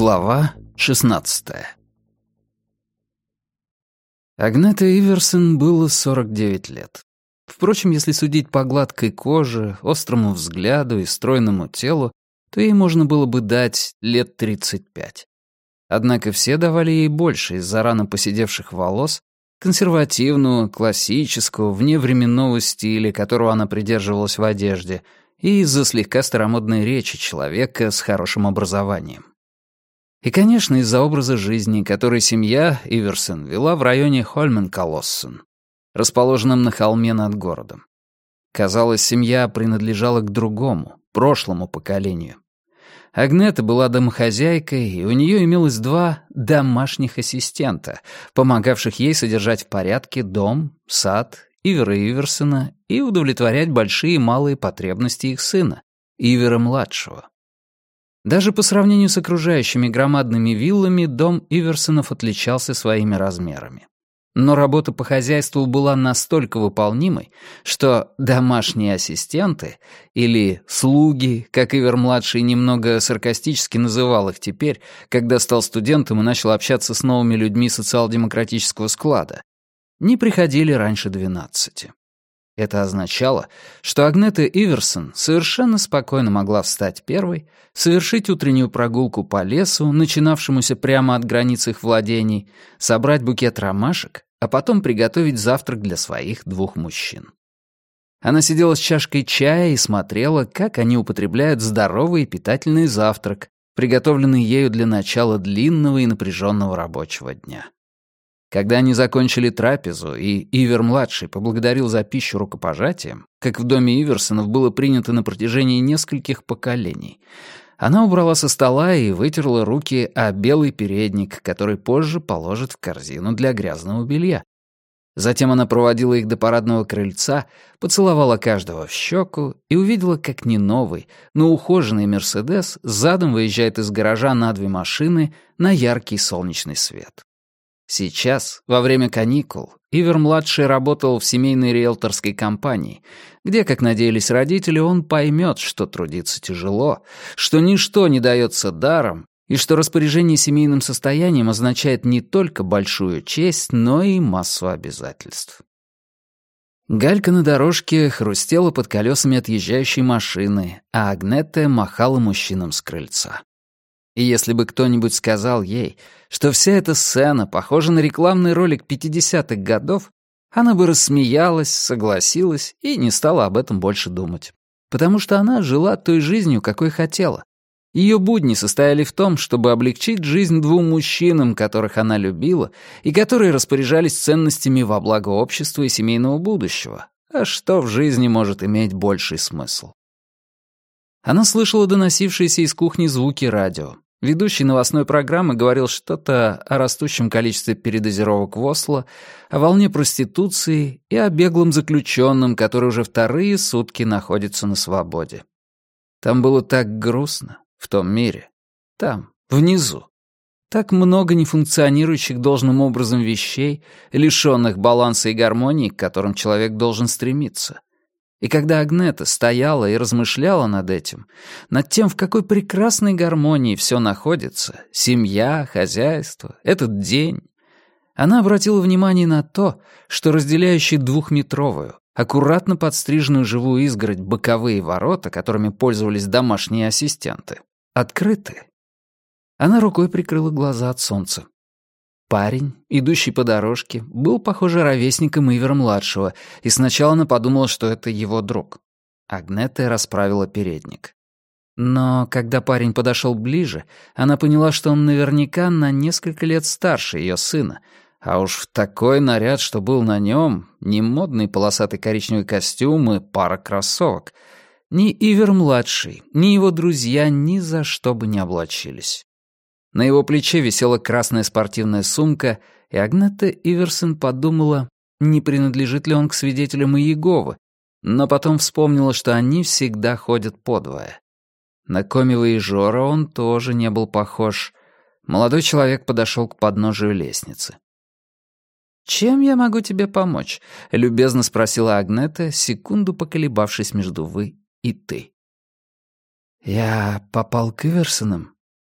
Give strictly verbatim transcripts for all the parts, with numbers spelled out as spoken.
Глава шестнадцатая. Агнете Иверсон было сорок девять лет. Впрочем, если судить по гладкой коже, острому взгляду и стройному телу, то ей можно было бы дать лет тридцать пять. Однако все давали ей больше из-за рано поседевших волос, консервативного, классического, вневременного стиля, которого она придерживалась в одежде, и из-за слегка старомодной речи человека с хорошим образованием. И, конечно, из-за образа жизни, который семья Иверсон вела в районе Хольменколоссен, расположенном на холме над городом. Казалось, семья принадлежала к другому, прошлому поколению. Агнета была домохозяйкой, и у нее имелось два домашних ассистента, помогавших ей содержать в порядке дом, сад, Ивера Иверсона и удовлетворять большие и малые потребности их сына, Ивера-младшего. Даже по сравнению с окружающими громадными виллами дом Иверсонов отличался своими размерами. Но работа по хозяйству была настолько выполнимой, что домашние ассистенты, или слуги, как Ивер-младший немного саркастически называл их теперь, когда стал студентом и начал общаться с новыми людьми социал-демократического склада, не приходили раньше двенадцати. Это означало, что Агнета Иверсон совершенно спокойно могла встать первой, совершить утреннюю прогулку по лесу, начинавшемуся прямо от границ их владений, собрать букет ромашек, а потом приготовить завтрак для своих двух мужчин. Она сидела с чашкой чая и смотрела, как они употребляют здоровый и питательный завтрак, приготовленный ею для начала длинного и напряженного рабочего дня. Когда они закончили трапезу, и Ивер-младший поблагодарил за пищу рукопожатием, как в доме Иверсонов было принято на протяжении нескольких поколений, она убрала со стола и вытерла руки о белый передник, который позже положит в корзину для грязного белья. Затем она проводила их до парадного крыльца, поцеловала каждого в щеку и увидела, как не новый, но ухоженный «Мерседес» задом выезжает из гаража на две машины на яркий солнечный свет. Сейчас, во время каникул, Ивер-младший работал в семейной риэлторской компании, где, как надеялись родители, он поймет, что трудиться тяжело, что ничто не дается даром, и что распоряжение семейным состоянием означает не только большую честь, но и массу обязательств. Галька на дорожке хрустела под колесами отъезжающей машины, а Агнете махала мужчинам с крыльца. И если бы кто-нибудь сказал ей, что вся эта сцена похожа на рекламный ролик пятидесятых годов, она бы рассмеялась, согласилась и не стала об этом больше думать. Потому что она жила той жизнью, какой хотела. Ее будни состояли в том, чтобы облегчить жизнь двум мужчинам, которых она любила, и которые распоряжались ценностями во благо общества и семейного будущего. А что в жизни может иметь больший смысл? Она слышала доносившиеся из кухни звуки радио. Ведущий новостной программы говорил что-то о растущем количестве передозировок в Осло, о волне проституции и о беглом заключенном, который уже вторые сутки находится на свободе. Там было так грустно, в том мире. Там, внизу. Так много нефункционирующих должным образом вещей, лишённых баланса и гармонии, к которым человек должен стремиться. И когда Агнета стояла и размышляла над этим, над тем, в какой прекрасной гармонии все находится, семья, хозяйство, этот день, она обратила внимание на то, что разделяющие двухметровую, аккуратно подстриженную живую изгородь боковые ворота, которыми пользовались домашние ассистенты, открыты. Она рукой прикрыла глаза от солнца. Парень, идущий по дорожке, был, похоже, ровесником Ивера-младшего, и сначала она подумала, что это его друг. Агнета расправила передник. Но когда парень подошел ближе, она поняла, что он наверняка на несколько лет старше ее сына, а уж в такой наряд, что был на нем, не модный полосатый коричневый костюм и пара кроссовок, ни Ивер-младший, ни его друзья ни за что бы не облачились. На его плече висела красная спортивная сумка, и Агнета Иверсон подумала, не принадлежит ли он к свидетелям Иеговы, но потом вспомнила, что они всегда ходят подвое. На Комева и Жора он тоже не был похож. Молодой человек подошел к подножию лестницы. «Чем я могу тебе помочь?» — любезно спросила Агнета, секунду поколебавшись между «вы» и «ты». «Я попал к Иверсонам?»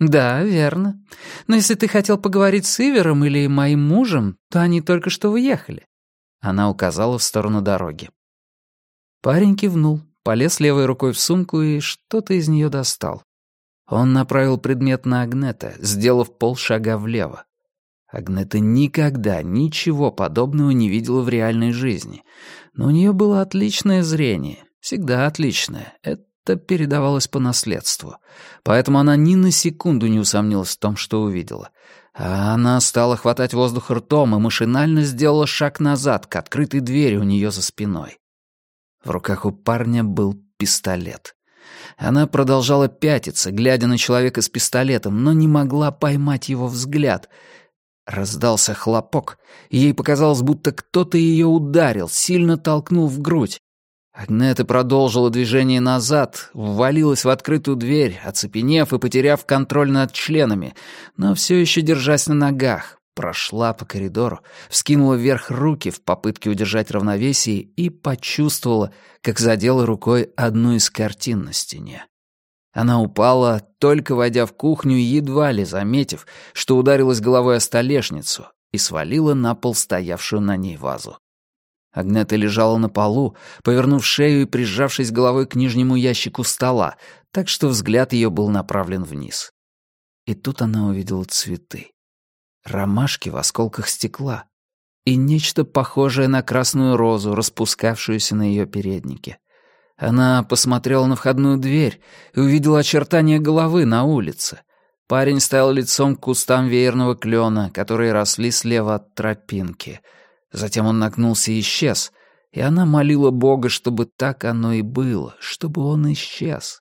«Да, верно. Но если ты хотел поговорить с Ивером или моим мужем, то они только что уехали». Она указала в сторону дороги. Парень кивнул, полез левой рукой в сумку и что-то из нее достал. Он направил предмет на Агнета, сделав полшага влево. Агнета никогда ничего подобного не видела в реальной жизни. Но у нее было отличное зрение, всегда отличное. Это передавалось по наследству. Поэтому она ни на секунду не усомнилась в том, что увидела. А она стала хватать воздух ртом и машинально сделала шаг назад к открытой двери у нее за спиной. В руках у парня был пистолет. Она продолжала пятиться, глядя на человека с пистолетом, но не могла поймать его взгляд. Раздался хлопок, и ей показалось, будто кто-то ее ударил, сильно толкнул в грудь. Агнета продолжила движение назад, ввалилась в открытую дверь, оцепенев и потеряв контроль над членами, но все еще держась на ногах. Прошла по коридору, вскинула вверх руки в попытке удержать равновесие и почувствовала, как задела рукой одну из картин на стене. Она упала, только войдя в кухню, едва ли заметив, что ударилась головой о столешницу и свалила на пол стоявшую на ней вазу. Агнета лежала на полу, повернув шею и прижавшись головой к нижнему ящику стола, так что взгляд ее был направлен вниз. И тут она увидела цветы. Ромашки в осколках стекла и нечто похожее на красную розу, распускавшуюся на ее переднике. Она посмотрела на входную дверь и увидела очертания головы на улице. Парень стоял лицом к кустам веерного клена, которые росли слева от тропинки. Затем он нагнулся и исчез, и она молила Бога, чтобы так оно и было, чтобы он исчез.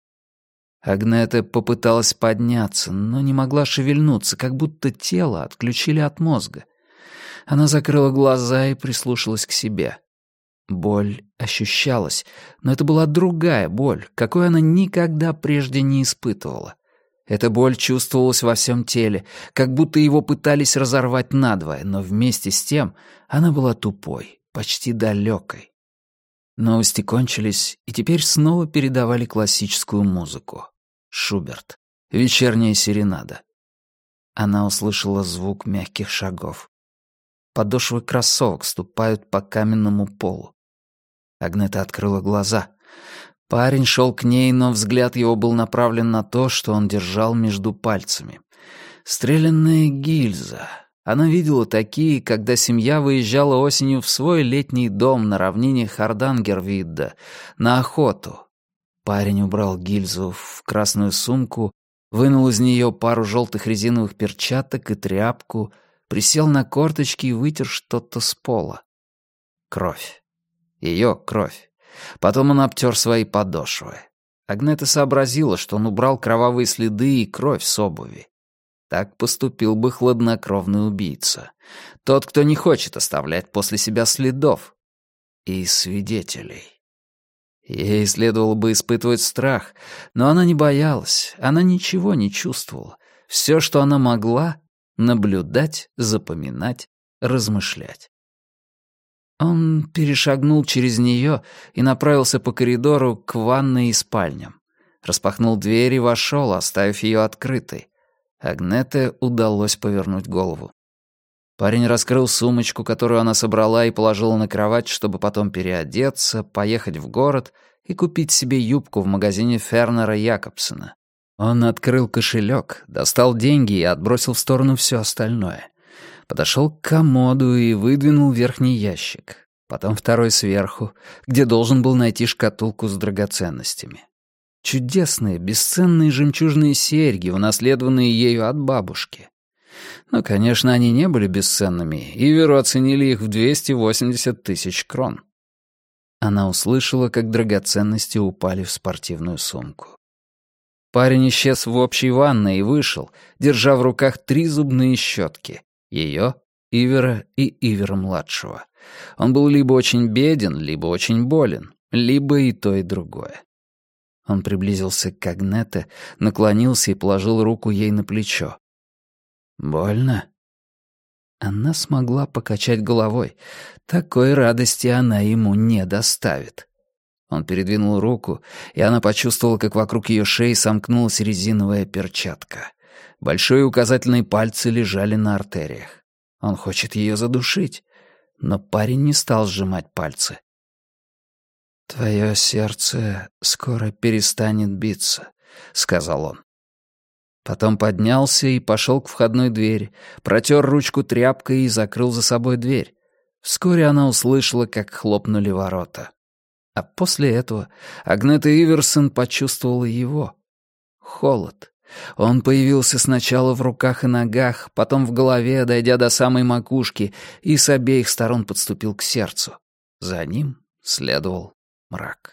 Агнета попыталась подняться, но не могла шевельнуться, как будто тело отключили от мозга. Она закрыла глаза и прислушалась к себе. Боль ощущалась, но это была другая боль, какой она никогда прежде не испытывала. Эта боль чувствовалась во всем теле, как будто его пытались разорвать надвое, но вместе с тем она была тупой, почти далекой. Новости кончились, и теперь снова передавали классическую музыку. Шуберт. Вечерняя серенада. Она услышала звук мягких шагов. Подошвы кроссовок ступают по каменному полу. Агнета открыла глаза. Парень шел к ней, но взгляд его был направлен на то, что он держал между пальцами. Стрелянная гильза. Она видела такие, когда семья выезжала осенью в свой летний дом на равнине Хардангервидда на охоту. Парень убрал гильзу в красную сумку, вынул из нее пару желтых резиновых перчаток и тряпку, присел на корточки и вытер что-то с пола. Кровь. Ее кровь. Потом он обтер свои подошвы. Агнета сообразила, что он убрал кровавые следы и кровь с обуви. Так поступил бы хладнокровный убийца. Тот, кто не хочет оставлять после себя следов. И свидетелей. Ей следовало бы испытывать страх, но она не боялась, она ничего не чувствовала. Все, что она могла — наблюдать, запоминать, размышлять. Он перешагнул через нее и направился по коридору к ванной и спальням. Распахнул дверь и вошел, оставив ее открытой. Агнете удалось повернуть голову. Парень раскрыл сумочку, которую она собрала и положила на кровать, чтобы потом переодеться, поехать в город и купить себе юбку в магазине Фернера Якобсена. Он открыл кошелек, достал деньги и отбросил в сторону все остальное. Подошел к комоду и выдвинул верхний ящик. Потом второй сверху, где должен был найти шкатулку с драгоценностями. Чудесные, бесценные жемчужные серьги, унаследованные ею от бабушки. Но, конечно, они не были бесценными, Иверу оценили их в двести восемьдесят тысяч крон. Она услышала, как драгоценности упали в спортивную сумку. Парень исчез в общей ванной и вышел, держа в руках три зубные щетки. Ее, Ивера и Ивера-младшего. Он был либо очень беден, либо очень болен, либо и то, и другое. Он приблизился к Агнете, наклонился и положил руку ей на плечо. «Больно?» Она смогла покачать головой. Такой радости она ему не доставит. Он передвинул руку, и она почувствовала, как вокруг ее шеи сомкнулась резиновая перчатка. Большой и указательный пальцы лежали на артериях. Он хочет ее задушить, но парень не стал сжимать пальцы. «Твое сердце скоро перестанет биться», — сказал он. Потом поднялся и пошел к входной двери, протер ручку тряпкой и закрыл за собой дверь. Вскоре она услышала, как хлопнули ворота. А после этого Агнета Иверсон почувствовала его. Холод. Он появился сначала в руках и ногах, потом в голове, дойдя до самой макушки, и с обеих сторон подступил к сердцу. За ним следовал мрак.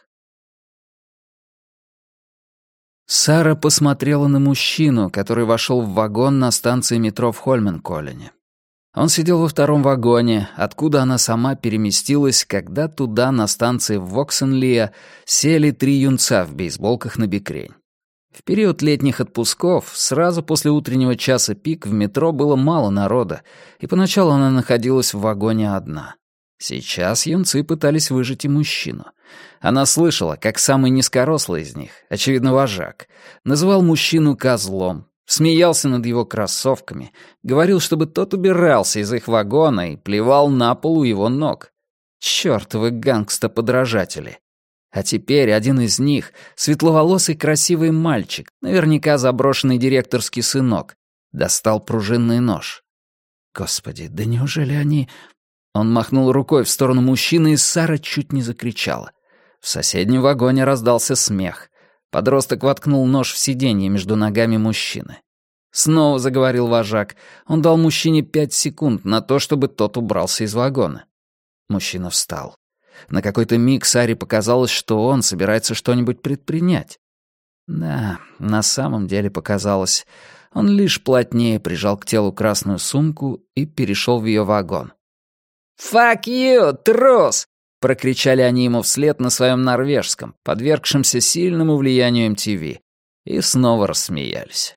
Сара посмотрела на мужчину, который вошел в вагон на станции метро в Хольменколлене. Он сидел во втором вагоне, откуда она сама переместилась, когда туда, на станции в Воксенлия, сели три юнца в бейсболках на бикрень. В период летних отпусков, сразу после утреннего часа пик, в метро было мало народа, и поначалу она находилась в вагоне одна. Сейчас юнцы пытались выжить и мужчину. Она слышала, как самый низкорослый из них, очевидно вожак, называл мужчину козлом, смеялся над его кроссовками, говорил, чтобы тот убирался из их вагона и плевал на пол у его ног. Чёртовы гангста-подражатели. А теперь один из них, светловолосый красивый мальчик, наверняка заброшенный директорский сынок, достал пружинный нож. Господи, да неужели они... Он махнул рукой в сторону мужчины, и Сара чуть не закричала. В соседнем вагоне раздался смех. Подросток воткнул нож в сиденье между ногами мужчины. Снова заговорил вожак. Он дал мужчине пять секунд на то, чтобы тот убрался из вагона. Мужчина встал. На какой-то миг Саре показалось, что он собирается что-нибудь предпринять. Да, на самом деле показалось. Он лишь плотнее прижал к телу красную сумку и перешел в ее вагон. «Fuck you, трус!» — прокричали они ему вслед на своем норвежском, подвергшемся сильному влиянию эм ти ви, и снова рассмеялись.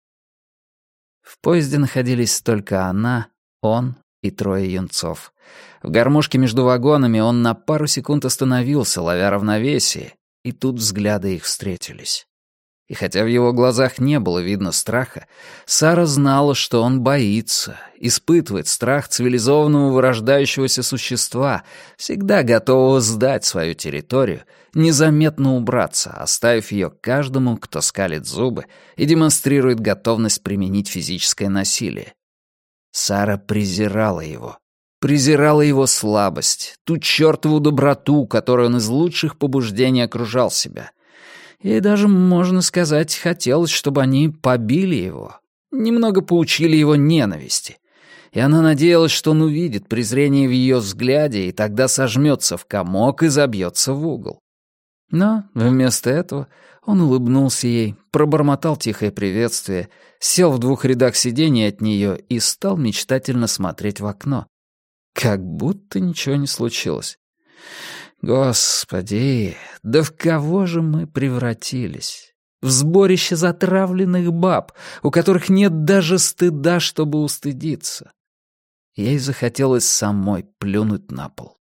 В поезде находились только она, он и трое юнцов. В гармошке между вагонами он на пару секунд остановился, ловя равновесие, и тут взгляды их встретились. И хотя в его глазах не было видно страха, Сара знала, что он боится, испытывает страх цивилизованного вырождающегося существа, всегда готового сдать свою территорию, незаметно убраться, оставив ее каждому, кто скалит зубы и демонстрирует готовность применить физическое насилие. Сара презирала его. Презирала его слабость, ту чертову доброту, которой он из лучших побуждений окружал себя. Ей даже, можно сказать, хотелось, чтобы они побили его, немного поучили его ненависти. И она надеялась, что он увидит презрение в ее взгляде и тогда сожмется в комок и забьется в угол. Но вместо этого он улыбнулся ей, пробормотал тихое приветствие, сел в двух рядах сидений от нее и стал мечтательно смотреть в окно. Как будто ничего не случилось. Господи, да в кого же мы превратились? В сборище затравленных баб, у которых нет даже стыда, чтобы устыдиться. Ей захотелось самой плюнуть на пол.